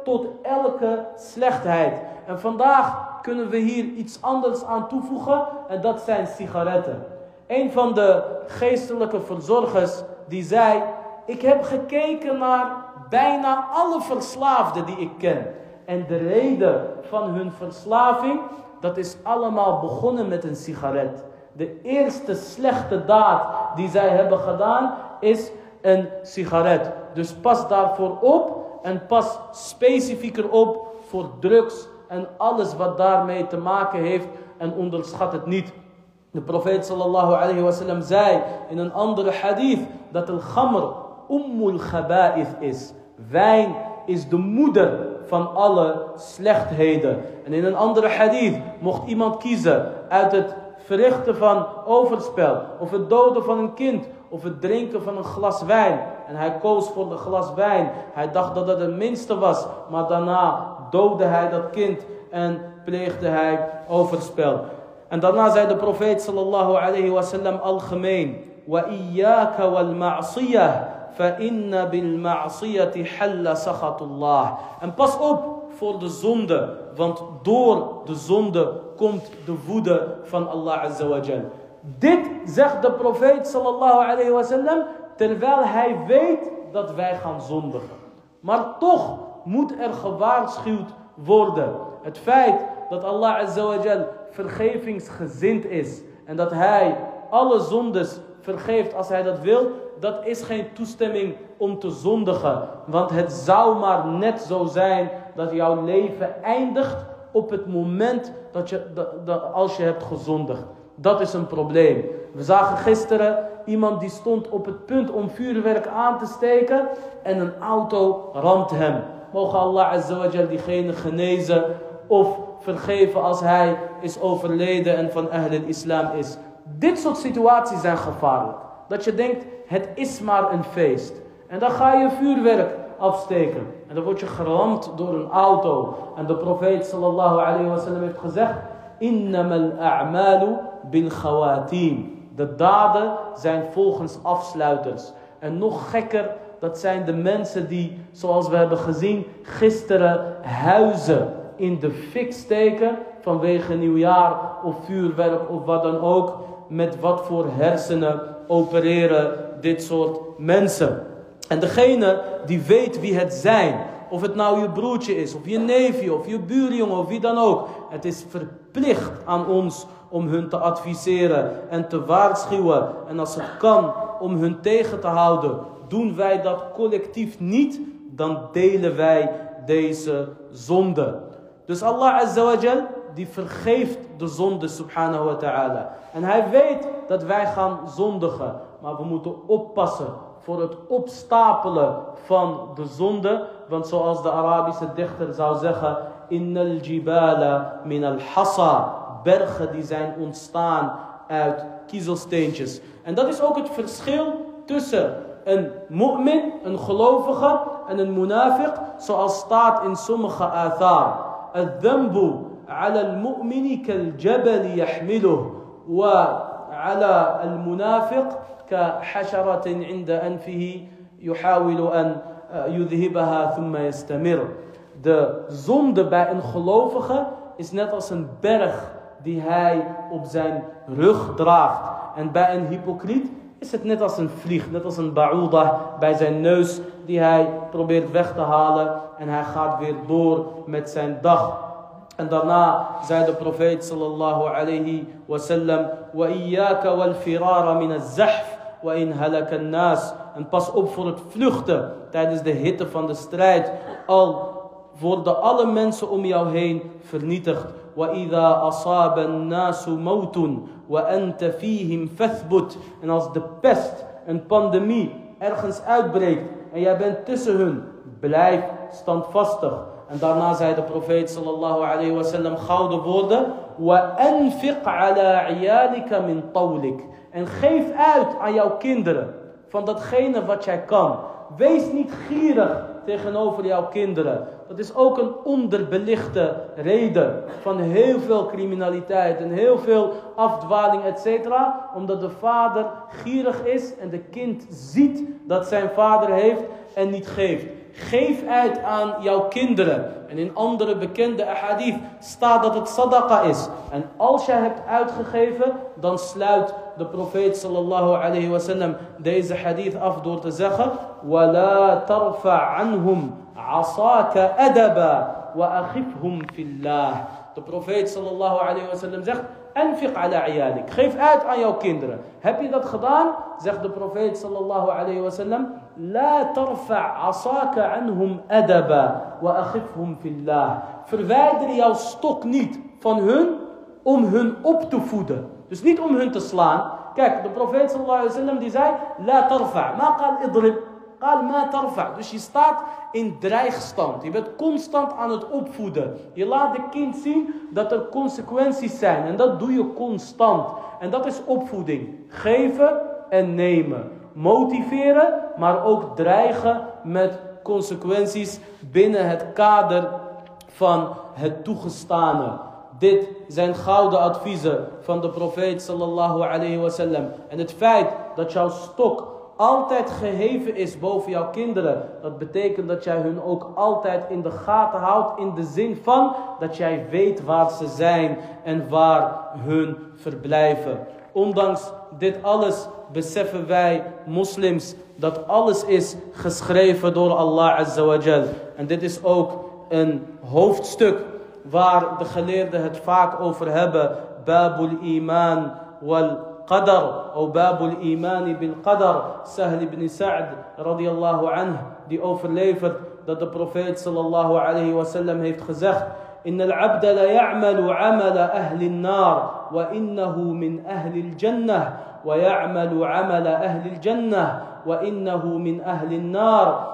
tot elke slechtheid. En vandaag kunnen we hier iets anders aan toevoegen en dat zijn sigaretten. Een van de geestelijke verzorgers die zei: ik heb gekeken naar bijna alle verslaafden die ik ken. En de reden van hun verslaving, dat is allemaal begonnen met een sigaret. De eerste slechte daad die zij hebben gedaan is een sigaret. Dus pas daarvoor op en pas specifieker op voor drugs en alles wat daarmee te maken heeft en onderschat het niet. De profeet sallallahu alayhi wa sallam zei in een andere hadith dat al-khamr ummul khaba'ith is. Wijn is de moeder van alle slechtheden. En in een andere hadith mocht iemand kiezen uit het verrichten van overspel, of het doden van een kind, of het drinken van een glas wijn. En hij koos voor het glas wijn. Hij dacht dat dat het minste was, maar daarna doodde hij dat kind en pleegde hij overspel. En daarna zei de profeet sallallahu alayhi wa sallam algemeen: wa iyyaka wal ma'siyah fa inna bil ma'siyati halla sakhatullah. En pas op voor de zonde, want door de zonde komt de woede van Allah azza wa jal. Dit zegt de profeet sallallahu alayhi wa sallam terwijl hij weet dat wij gaan zondigen. Maar toch moet er gewaarschuwd worden. Het feit dat Allah azza wa jal vergevingsgezind is en dat hij alle zondes vergeeft als hij dat wil, dat is geen toestemming om te zondigen. Want het zou maar net zo zijn dat jouw leven eindigt op het moment dat je, dat, dat, als je hebt gezondigd. Dat is een probleem. We zagen gisteren iemand die stond op het punt om vuurwerk aan te steken en een auto ramt hem. Mogen Allah azza wa jal diegene genezen of vergeven als hij is overleden en van ahl al-islam is. Dit soort situaties zijn gevaarlijk. Dat je denkt, het is maar een feest. En dan ga je vuurwerk afsteken. En dan word je geramd door een auto. En de profeet sallallahu alayhi wa sallam heeft gezegd: innamal a'malu bil khawatim. De daden zijn volgens afsluiters. En nog gekker, dat zijn de mensen die, zoals we hebben gezien gisteren, huizen in de fik steken vanwege nieuwjaar of vuurwerk of wat dan ook. Met wat voor hersenen opereren dit soort mensen. En degene die weet wie het zijn, of het nou je broertje is, of je neefje, of je buurjongen, of wie dan ook. Het is verplicht aan ons om hun te adviseren en te waarschuwen. En als het kan, om hun tegen te houden. Doen wij dat collectief niet, dan delen wij deze zonde. Dus Allah azza wa jal, die vergeeft de zonde subhanahu wa ta'ala. En hij weet dat wij gaan zondigen. Maar we moeten oppassen voor het opstapelen van de zonde. Want zoals de Arabische dichter zou zeggen: innal jibala min al hasa. Bergen die zijn ontstaan uit kiezelsteentjes. En dat is ook het verschil tussen een mu'min, een gelovige, en een munafiq. Zoals staat in sommige athar. الذنب على المؤمن كالجبل يحمله وعلى المنافق كحشرة عند أنفه يحاول أن يذهبها ثم يستمر. De zonde bij een gelovige is net als een berg die hij op zijn rug draagt. En bij een hypocriet is het net als een vlieg, net als een ba'udah bij zijn neus die hij probeert weg te halen. En hij gaat weer door met zijn dag. En daarna zei de profeet sallallahu alayhi wa sallam: wa iyyaka wal firara min az-zahf wa in halaka an-nas. En pas op voor het vluchten tijdens de hitte van de strijd. Al worden alle mensen om jou heen vernietigd. Wa idha asaba an-nasu mautun wa anta fihim fathbut. En als de pest, een pandemie, ergens uitbreekt en jij bent tussen hun, blijf standvastig. En daarna zei de profeet sallallahu alayhi wa sallam gouden woorden: wa anfiq ala iyalika min tawlik. En geef uit aan jouw kinderen van datgene wat jij kan. Wees niet gierig tegenover jouw kinderen. Dat is ook een onderbelichte reden van heel veel criminaliteit en heel veel afdwaling, et cetera. Omdat de vader gierig is en de kind ziet dat zijn vader heeft en niet geeft. Geef uit aan jouw kinderen. En in andere bekende ahadith staat dat het sadaqa is. En als jij hebt uitgegeven, dan sluit de profeet sallallahu alayhi wa sallam deze hadith af door te zeggen: وَلَا تَرْفَعْ عَنْهُمْ عَصَاكَ أَدَبًا وَأَخِفْهُمْ فِي اللَّهِ. De profeet sallallahu alayhi wa sallam zegt: Anfiq ala iyalik. Geef uit aan jouw kinderen. Heb je dat gedaan? Zegt de profeet sallallahu alayhi wa sallam: La tarfa' asaka anhum adaba wa akhifhum fillah. Verwijder jouw stok niet van hun om hun op te voeden. Dus niet om hun te slaan. Kijk, de profeet sallallahu alayhi wa sallam die zei: La tarfa'. Ma qal idrib. Qal ma tarfa'. Dus je staat in dreigstand. Je bent constant aan het opvoeden. Je laat de kind zien dat er consequenties zijn. En dat doe je constant. En dat is opvoeding. Geven en nemen. Motiveren, maar ook dreigen met consequenties binnen het kader van het toegestane. Dit zijn gouden adviezen van de profeet sallallahu alayhi wa sallam. En het feit dat jouw stok altijd geheven is boven jouw kinderen, dat betekent dat jij hun ook altijd in de gaten houdt, in de zin van dat jij weet waar ze zijn en waar hun verblijven. Ondanks dit alles beseffen wij moslims dat alles is geschreven door Allah Azza wa Jal. En dit is ook een hoofdstuk waar de geleerden het vaak over hebben. Babul iman wal qadar. Of babul imani bil qadar. Sahl ibn Sa'd radiyallahu anhu, die overlevert dat de profeet sallallahu alayhi wa sallam heeft gezegd: إن العبد لا يعمل عمل أهل النار وإنه من أهل الجنة ويعمل عمل أهل الجنة وإنه من أهل النار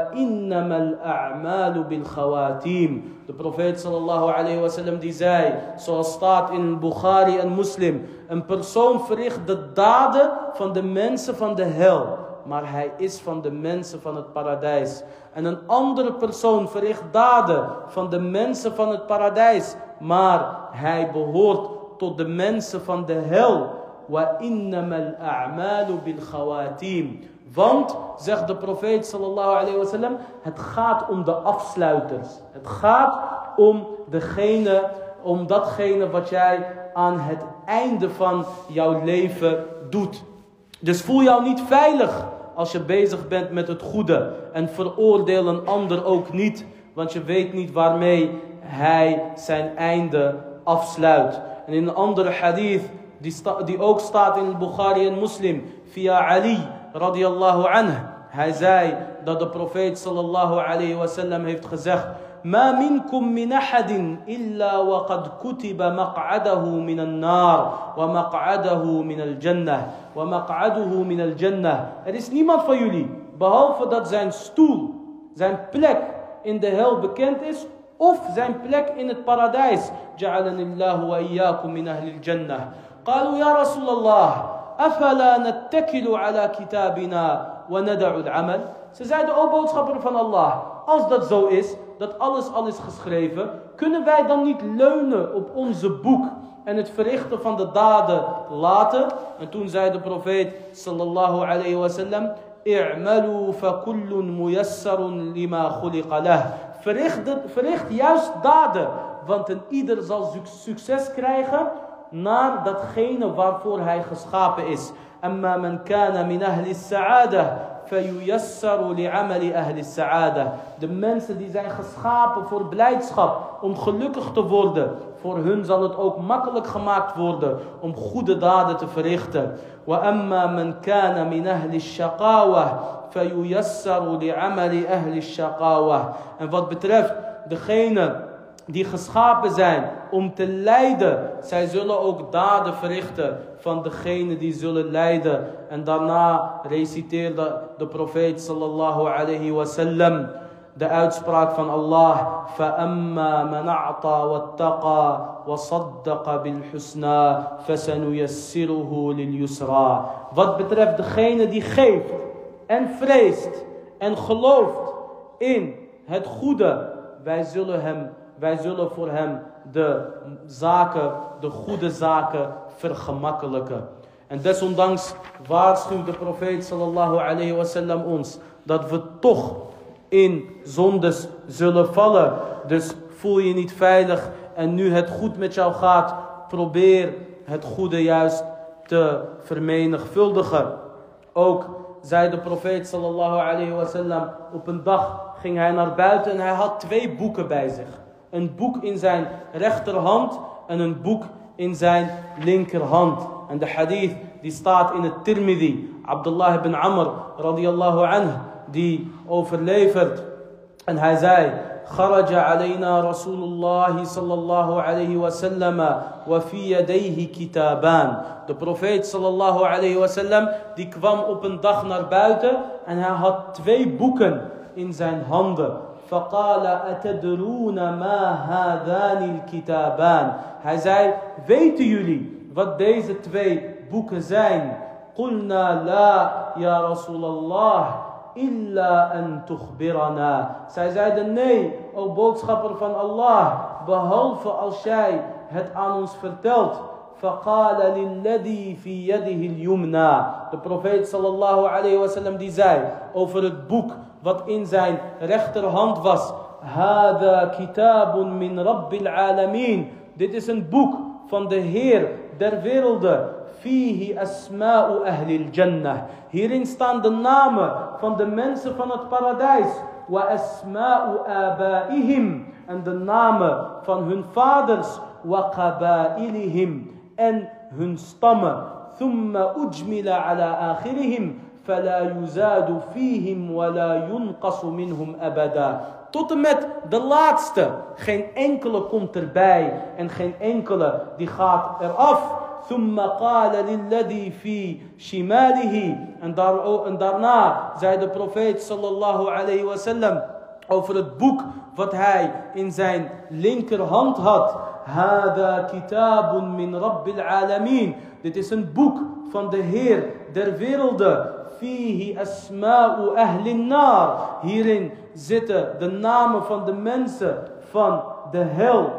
وإنما الأعمال بالخواتيم. De profeet sallallahu alayhi wa sallam die zei, zoals staat in Bukhari en Muslim: een persoon verricht de daden van de mensen van de hel, maar hij is van de mensen van het paradijs. En een andere persoon verricht daden van de mensen van het paradijs, maar hij behoort tot de mensen van de hel. Wa innamal a'malu bil khawatim. Want, zegt de profeet sallallahu alayhi wa sallam, het gaat om de afsluiters. Het gaat om degene, om datgene wat jij aan het einde van jouw leven doet. Dus voel jou niet veilig als je bezig bent met het goede. En veroordeel een ander ook niet. Want je weet niet waarmee hij zijn einde afsluit. En in een andere hadith, die, sta, die ook staat in Bukhari en Muslim, via Ali radiyallahu anhu. Hij zei dat de profeet sallallahu alayhi wa sallam heeft gezegd: ما منكم من أحد إلا وقد كتب مقعده من النار ومقعده من الجنة ومقعده من الجنة. Er is niemand van jullie behalve dat zijn stoel, zijn plek in de hel bekend is, of zijn plek in het paradijs. جعلني الله وإياكم من أهل الجنة. قالوا يا رسول الله أفلا نتكل على كتابنا وندع العمل. Ze zeiden: o boodschapper van Allah, als dat zo is, dat alles al is geschreven, kunnen wij dan niet leunen op onze boek en het verrichten van de daden laten? En toen zei de profeet sallallahu alayhi wa sallam: i'malu fa kullun muyassarun lima khuliqa lah. Verricht, verricht juist daden, want een ieder zal succes krijgen naar datgene waarvoor hij geschapen is. Amma man kana min ahli as-sa'adah فَيُيَسَّرُ لِعَمَلِ أَهْلِ السَّعَادَةِ. De mensen die zijn geschapen voor blijdschap, om gelukkig te worden, voor hun zal het ook makkelijk gemaakt worden om goede daden te verrichten. وَأَمَّا مَنْ كَانَ مِنْ أَهْلِ الشَّقَاوَةِ فَيُيَسَّرُ لِعَمَلِ أَهْلِ الشَّقَاوَةِ. En wat betreft degene die geschapen zijn om te lijden, zij zullen ook daden verrichten van degene die zullen lijden. En daarna reciteerde de profeet sallallahu alayhi wa sallam de uitspraak van Allah: فَأَمَّا مَنْ أَعْطَى وَاتَّقَى وَصَدَّقَ بِالْحُسْنَى فَسَنُيَسِّرُهُ لِلْيُسْرَى. Wat betreft degene die geeft en vreest en gelooft in het goede, wij zullen hem Wij zullen voor hem de zaken, de goede zaken vergemakkelijken. En desondanks waarschuwt de profeet sallallahu alayhi wa sallam ons dat we toch in zondes zullen vallen. Dus voel je niet veilig en nu het goed met jou gaat, probeer het goede juist te vermenigvuldigen. Ook zei de profeet sallallahu alayhi wa sallam, op een dag ging hij naar buiten en hij had twee boeken bij zich. Een boek in zijn rechterhand en een boek in zijn linkerhand. En de hadith die staat in het Tirmidhi. Abdullah ibn Amr radiyallahu anhu die overlevert. En hij zei: Kharaja alayna Rasulullah sallallahu alayhi wa sallam wa fi yadayhi kitaban. De profeet sallallahu alayhi wa sallam die kwam op een dag naar buiten en hij had twee boeken in zijn handen. فقال أتدرون ما هذان الكتابان. Hij zei: weten jullie wat deze twee boeken zijn? قلنا لا يا رسول الله إلا أن تخبرنا. Zij zeiden: nee, o boodschapper van Allah, behalve als jij het aan ons vertelt. فقال للذي في يده اليمنى. De profeet sallallahu alayhi wa sallam die zei over het boek wat in zijn rechterhand was: هذا كتاب من رب العالمين. Dit is een boek van de Heer der werelden. فيه أسماء أهل الجنة. Hierin staan de namen van de mensen van het paradijs. وأسماء آبائهم. En de namen van hun vaders. وقبائلهم. En hun stammen. ثم أجمل على آخرهم. فلا يزاد فيهم ولا ينقص منهم أبدا. Tot en met de laatste. Geen enkele komt erbij. En geen enkele die gaat eraf. ثم قال للذي في شماله. En, daar, en daarna zei de profeet sallallahu alayhi wa sallam over het boek wat hij in zijn linkerhand had: هذا كتاب من رب العالمين. Dit is een boek van de Heer der werelden. فيه أسماء أهل النار. Hierin zitten de namen van de mensen van de hel.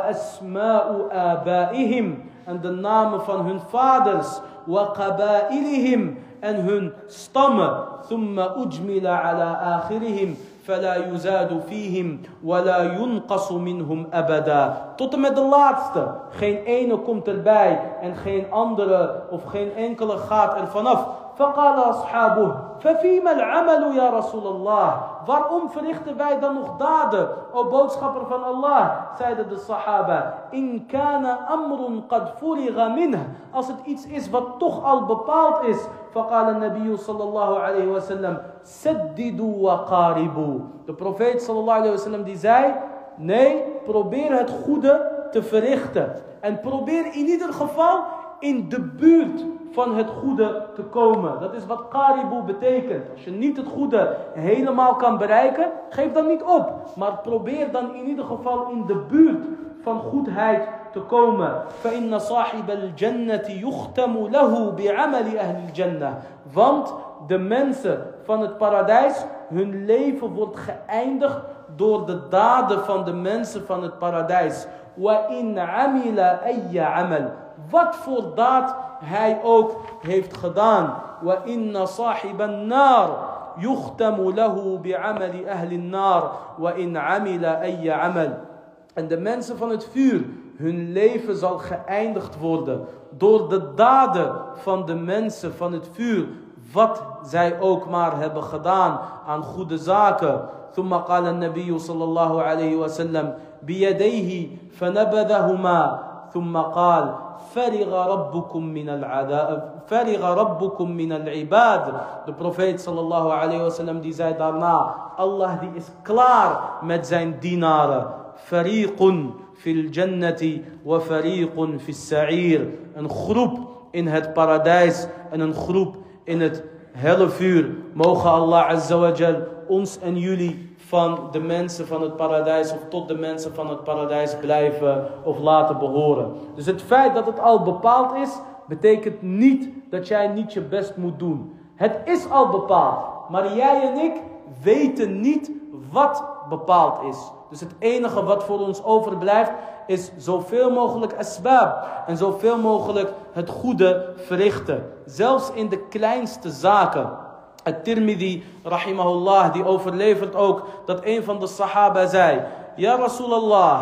وأسماء آبائهم. En de namen van hun vaders. وقبائلهم. En hun stammen. ثم أجمل على آخرهم. فلا يزاد فيهم ولا ينقص منهم أبدا. Tot en met de laatste. Geen ene komt erbij en geen andere of geen enkele gaat er vanaf. فقال أصحابه ففيما العمل يا رسول الله. Waarom verrichten wij dan nog daden, o boodschapper van Allah? Zeiden de sahaba: إن كان أمر قد فرغ منه. Als het iets is wat toch al bepaald is. فقال النبي صلى الله عليه وسلم سددوا وقاربوا. De profeet sallallahu alayhi wa sallam die zei: nee, probeer het goede te verrichten. En probeer in ieder geval in de buurt van het goede te komen. Dat is wat qaribu betekent. Als je niet het goede helemaal kan bereiken, geef dan niet op. Maar probeer dan in ieder geval in de buurt van goedheid te komen. فَإِنَّ صَاحِبَ الْجَنَّةِ يُخْتَمُ لَهُ بِعَمَلِ أَهْلِ الْجَنَّةِ. Want de mensen van het paradijs, hun leven wordt geëindigd door de daden van de mensen van het paradijs. وَإِنْ عَمِلَ أَيَّ عَمَلٍ. Wat voor daad hij ook heeft gedaan. وَإِنَّ صَاحِبَ النَّارِ يُخْتَمُ لَهُ بِعَمَلِ أَهْلِ النَّارِ وَإِنْ عَمِلَ أَيَّ عَمَلٍ. En de mensen van het vuur, hun leven zal geëindigd worden door de daden van de mensen van het vuur, wat zij ook maar hebben gedaan aan goede zaken. ثم قال النبي صلى الله عليه وسلم بيديه فنبذهما ثم قال فرغ ربكم من العذاب فرغ ربكم من العباد. De profeet sallallahu alayhi wa sallam die zei daarna: Allah die is klaar met zijn dienaren. Fariqun fil jannati wa fariqun fis sa'ir. Een groep in het paradijs en een groep in het hellevuur. Mogen Allah azza wa jal ons en jullie van de mensen van het paradijs of tot de mensen van het paradijs blijven of laten behoren. Dus het feit dat het al bepaald is, betekent niet dat jij niet je best moet doen. Het is al bepaald, maar jij en ik weten niet wat bepaald is. Dus het enige wat voor ons overblijft is zoveel mogelijk asbab en zoveel mogelijk het goede verrichten. Zelfs in de kleinste zaken. At-Tirmidhi, rahimahullah, die overlevert ook dat een van de sahaba zei: Ja Rasulallah,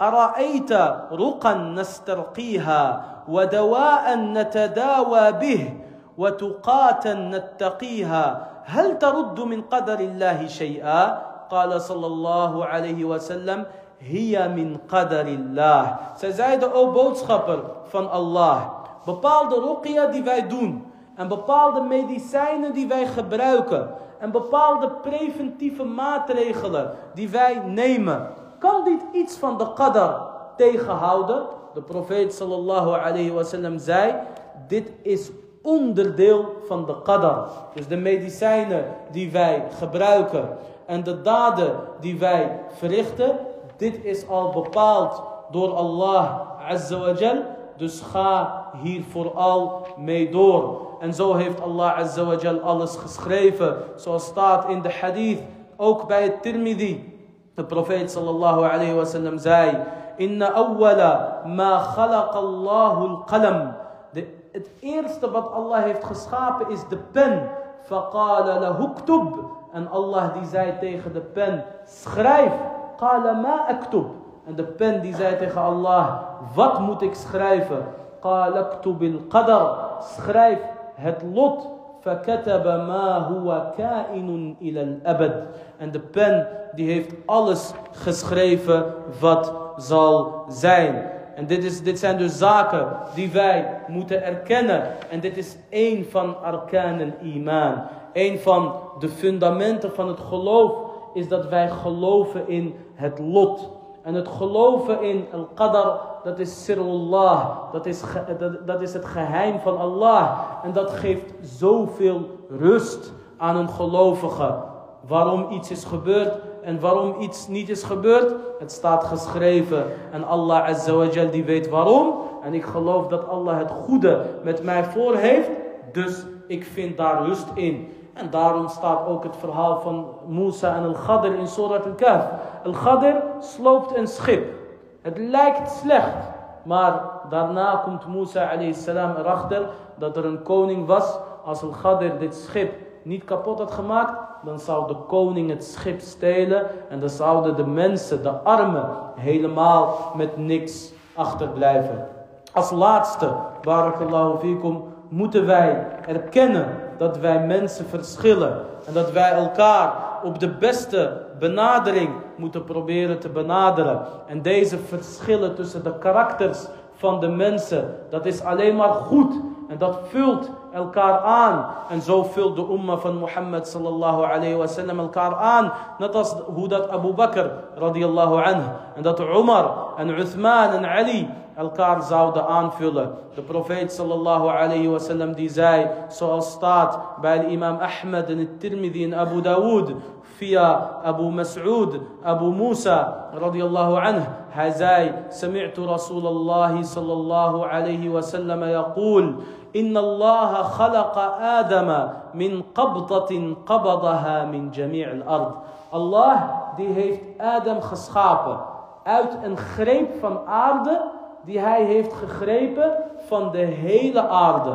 ara'ayta ruqan nastarqiha, wa dawa'an natadawa bih, wa tuqatan nattaqiha, hal taruddu min qadarillahi shay'a? Qala sallallahu alayhi wa sallam, hiya min qadarillah. Zij zeiden, o boodschapper van Allah, bepaalde ruqya die wij doen, en bepaalde medicijnen die wij gebruiken, en bepaalde preventieve maatregelen die wij nemen, kan dit iets van de qadar tegenhouden? De profeet sallallahu alayhi wa sallam zei, dit is onderdeel van de qadar. Dus de medicijnen die wij gebruiken en de daden die wij verrichten, dit is al bepaald door Allah azza wa jal. Dus ga hier vooral mee door. En zo heeft Allah azza wa jal alles geschreven. Zoals staat in de hadith, ook bij het Tirmidhi. De profeet sallallahu alayhi wa sallam zei, Inna awwala ma khalaqa Allahu al-qalam. Het eerste wat Allah heeft geschapen is de pen. Faqala lahu uktub. En Allah die zei tegen de pen, schrijf. Qala ma aktub. En de pen die zei tegen Allah, wat moet ik schrijven? Qala aktubil qadar. Schrijf het lot. Fakataba ma huwa kainun ila al-abad. En de pen die heeft alles geschreven wat zal zijn. En dit, is, dit zijn dus zaken die wij moeten erkennen. En dit is één van arkaan al-iman. Een van de fundamenten van het geloof is dat wij geloven in het lot. En het geloven in al-qadar, dat is sirullah. Dat is, dat, dat is het geheim van Allah. En dat geeft zoveel rust aan een gelovige. Waarom iets is gebeurd en waarom iets niet is gebeurd, het staat geschreven. En Allah azza wa jal die weet waarom. En ik geloof dat Allah het goede met mij voor heeft. Dus ik vind daar rust in. En daarom staat ook het verhaal van Musa en Al-Khadr in Surat Al-Kahf. Al-Khadr sloopt een schip. Het lijkt slecht. Maar daarna komt Musa alayhi salam erachter dat er een koning was. Als Al-Khadr dit schip niet kapot had gemaakt, dan zou de koning het schip stelen. En dan zouden de mensen, de armen, helemaal met niks achterblijven. Als laatste, barakallahu fikum, moeten wij erkennen dat wij mensen verschillen. En dat wij elkaar op de beste benadering moeten proberen te benaderen. En deze verschillen tussen de karakters van de mensen, dat is alleen maar goed. En dat vult elkaar aan. En zo vult de umma van Mohammed sallallahu alayhi wa sallam elkaar aan. Net als hoe dat Abu Bakr radiyallahu anhu. En dat Umar en Uthman en Ali elkaar zouden aanvullen. De profeet sallallahu alayhi wa sallam die zei, zoals staat bij de imam Ahmed en het Tirmidhi en Abu Dawood, via Abu Mas'ud, Abu Musa radiyallahu anhu. Hij zei, Sami'tu Rasulallah sallallahu alayhi wa sallam yaqul, Inna Allah khalaqa Adama min qabdatin qabadaha min jami' al-ard. Allah die heeft Adam geschapen uit een greep van aarde die hij heeft gegrepen van de hele aarde.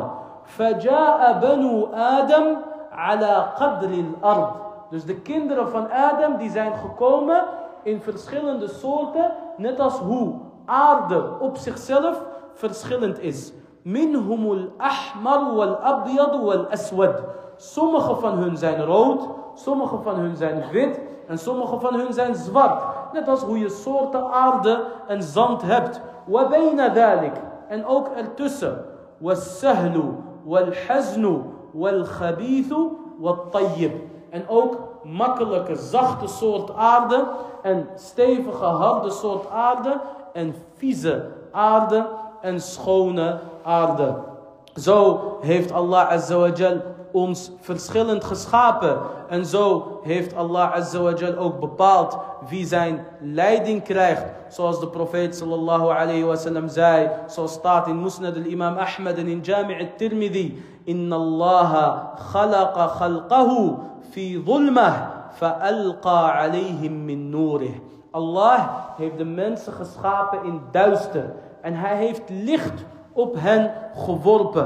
Faja'a banu Adam ala qadri al-ard. Dus de kinderen van Adam die zijn gekomen in verschillende soorten, net als hoe aarde op zichzelf verschillend is. Minhumul ahmar wal abyad wal aswad. Sommige van hun zijn rood, sommige van hun zijn wit en sommige van hun zijn zwart. Net als hoe je soorten aarde en zand hebt. Wa bayna dhalik. En ook ertussen. Was sahlu wal haznu wal khabithu wal tayyib. En ook makkelijke, zachte soort aarde en stevige, harde soort aarde en vieze aarde en schone aarde. Zo heeft Allah azza wa jal ons verschillend geschapen. En zo heeft Allah azza wa jal ook bepaald wie zijn leiding krijgt. Zoals de profeet sallallahu alayhi wa sallam zei. Zoals staat in Musnad al-Imam Ahmed en in Jami' al-Tirmidhi. Inna Allaha khalaqa khalqahu fi dhulmah fa'alqa alayhim min noorih. Allah heeft de mensen geschapen in duister. En hij heeft licht op hen geworpen.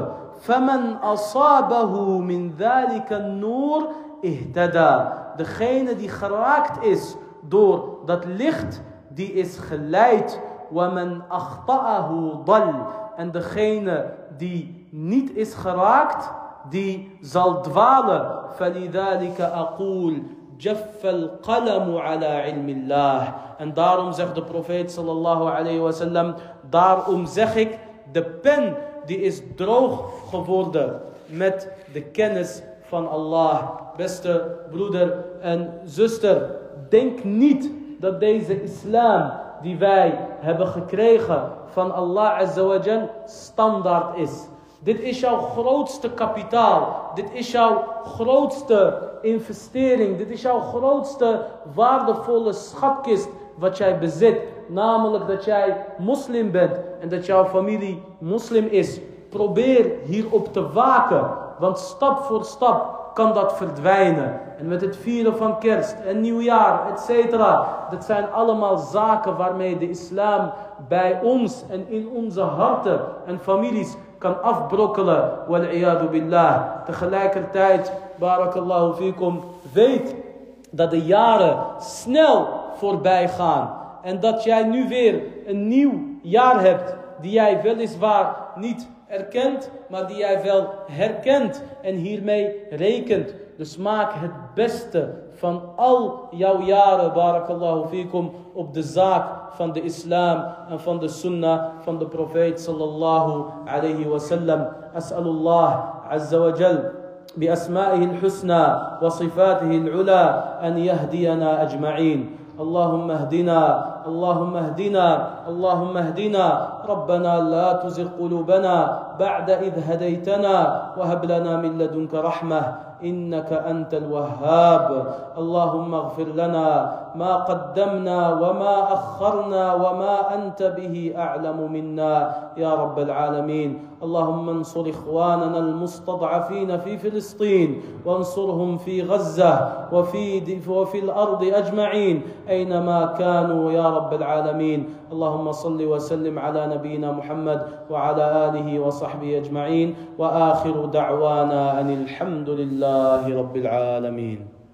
فَمَنْ أَصَابَهُ مِنْ ذَلِكَ النُّورِ اهْتَدَى. Degene die geraakt is door dat licht, die is geleid. وَمَنْ أَخْطَأَهُ ضَلَّ. En degene die niet is geraakt, die zal dwalen. فَلِذَلِكَ أَقُولُ جَفَّ الْقَلَمُ عَلَى عِلْمِ اللَّهِ. En daarom zegt de profeet sallallahu alayhi wa sallam, daarom zeg ik, de pen die is droog geworden met de kennis van Allah. Beste broeder en zuster, denk niet dat deze islam die wij hebben gekregen van Allah Azza wa Jal standaard is. Dit is jouw grootste kapitaal. Dit is jouw grootste investering. Dit is jouw grootste waardevolle schatkist wat jij bezit. Namelijk dat jij moslim bent en dat jouw familie moslim is. Probeer hierop te waken. Want stap voor stap kan dat verdwijnen. En met het vieren van kerst en nieuwjaar, et cetera. Dat zijn allemaal zaken waarmee de islam bij ons en in onze harten en families kan afbrokkelen. Wal-iyadu billah. Tegelijkertijd, barakallahu fikum, weet dat de jaren snel voorbij gaan. En dat jij nu weer een nieuw jaar hebt die jij weliswaar niet erkent, maar die jij wel herkent en hiermee rekent. Dus maak het beste van al jouw jaren, barakallahu fikum, op de zaak van de islam en van de sunnah van de profeet sallallahu alayhi wa sallam. As'alullah azza wa jal بأسمائه الحسنى وصفاته العلى أن يهدينا أجمعين. اللهم اهدنا اللهم اهدنا اللهم اهدنا ربنا لا تزغ قلوبنا بعد إذ هديتنا وهب لنا من لدنك رحمة إنك أنت الوهاب. اللهم اغفر لنا ما قدمنا وما أخرنا وما أنت به أعلم منا يا رب العالمين. اللهم انصر إخواننا المستضعفين في فلسطين وانصرهم في غزة وفي, وفي الأرض أجمعين أينما كانوا يا رب العالمين. اللهم صل وسلم على نبينا محمد وعلى آله وصحبه أجمعين وآخر دعوانا أن الحمد لله رب العالمين.